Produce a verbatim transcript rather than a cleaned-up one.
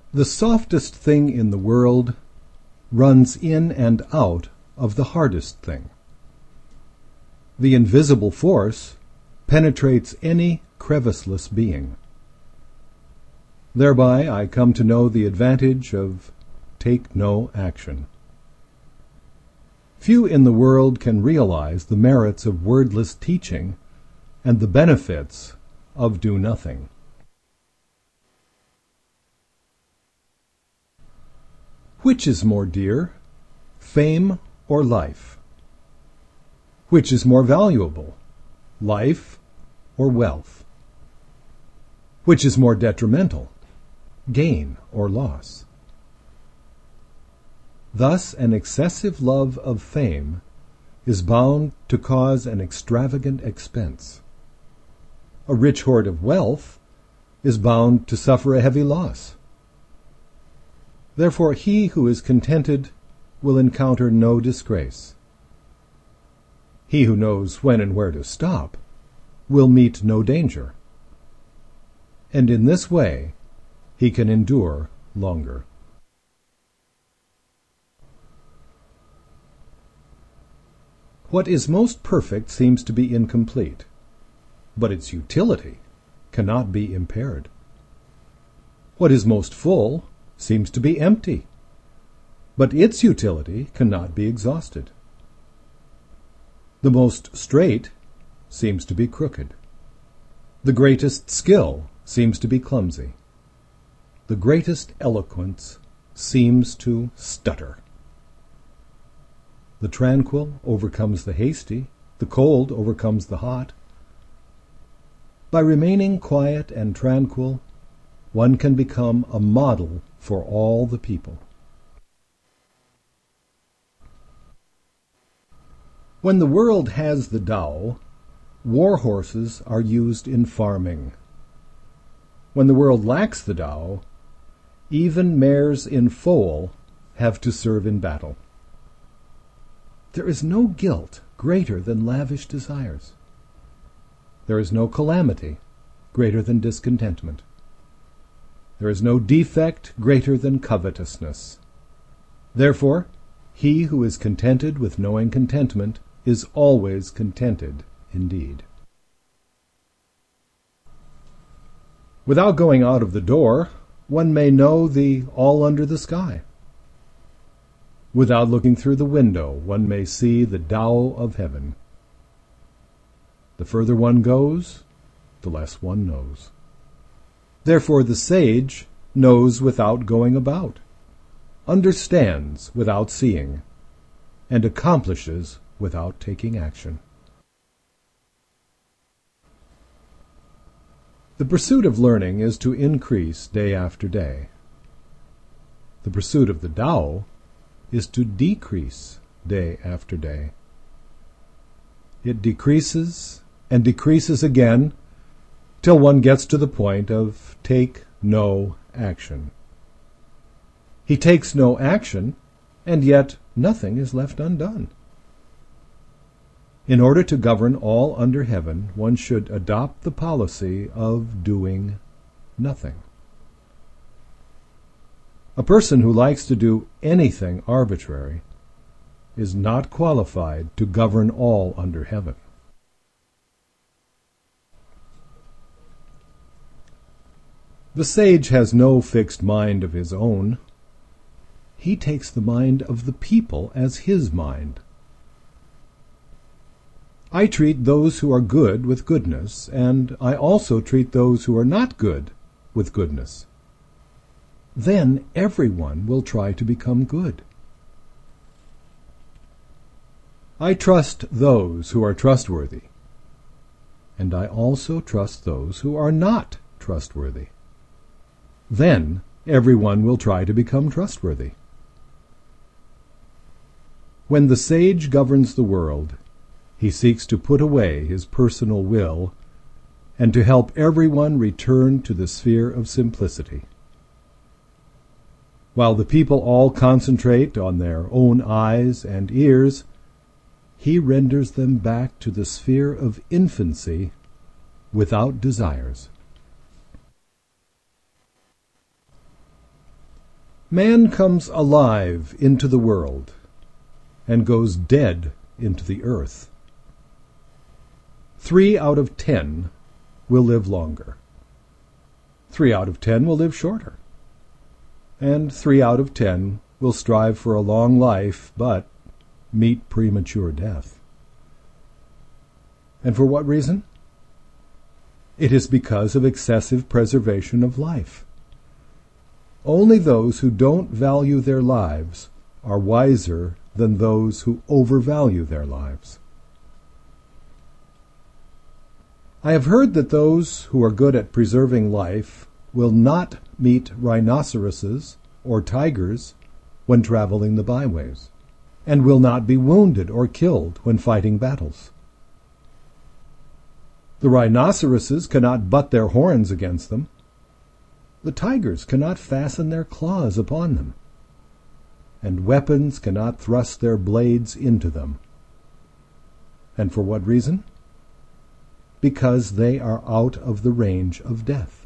The softest thing in the world runs in and out of the hardest thing. The invisible force penetrates any creviceless being. Thereby I come to know the advantage of take no action. Few in the world can realize the merits of wordless teaching and the benefits of do nothing. Which is more dear, fame or life? Which is more valuable, life or wealth? Which is more detrimental, gain or loss? Thus an excessive love of fame is bound to cause an extravagant expense. A rich hoard of wealth is bound to suffer a heavy loss. Therefore he who is contented will encounter no disgrace. He who knows when and where to stop will meet no danger. And in this way he can endure longer. What is most perfect seems to be incomplete, but its utility cannot be impaired. What is most full seems to be empty, but its utility cannot be exhausted. The most straight seems to be crooked. The greatest skill seems to be clumsy. The greatest eloquence seems to stutter. The tranquil overcomes the hasty, the cold overcomes the hot. By remaining quiet and tranquil, one can become a model for all the people. When the world has the Tao, war horses are used in farming. When the world lacks the Tao, even mares in foal have to serve in battle. There is no guilt greater than lavish desires. There is no calamity greater than discontentment. There is no defect greater than covetousness. Therefore, he who is contented with knowing contentment is always contented indeed. Without going out of the door, one may know the all under the sky. Without looking through the window, one may see the Tao of heaven. The further one goes, the less one knows. Therefore the sage knows without going about, understands without seeing, and accomplishes without taking action. The pursuit of learning is to increase day after day. The pursuit of the Tao is to decrease day after day. It decreases and decreases again till one gets to the point of take no action. He takes no action, and yet nothing is left undone. In order to govern all under heaven, one should adopt the policy of doing nothing. A person who likes to do anything arbitrary is not qualified to govern all under heaven. The sage has no fixed mind of his own. He takes the mind of the people as his mind. I treat those who are good with goodness, and I also treat those who are not good with goodness. Then everyone will try to become good. I trust those who are trustworthy, and I also trust those who are not trustworthy. Then everyone will try to become trustworthy. When the sage governs the world, he seeks to put away his personal will and to help everyone return to the sphere of simplicity. While the people all concentrate on their own eyes and ears, he renders them back to the sphere of infancy without desires. Man comes alive into the world and goes dead into the earth. Three out of ten will live longer. Three out of ten will live shorter. And three out of ten will strive for a long life, but meet premature death. And for what reason? It is because of excessive preservation of life. Only those who don't value their lives are wiser than those who overvalue their lives. I have heard that those who are good at preserving life will not meet rhinoceroses or tigers when traveling the byways, and will not be wounded or killed when fighting battles. The rhinoceroses cannot butt their horns against them. The tigers cannot fasten their claws upon them, and weapons cannot thrust their blades into them. And for what reason? Because they are out of the range of death.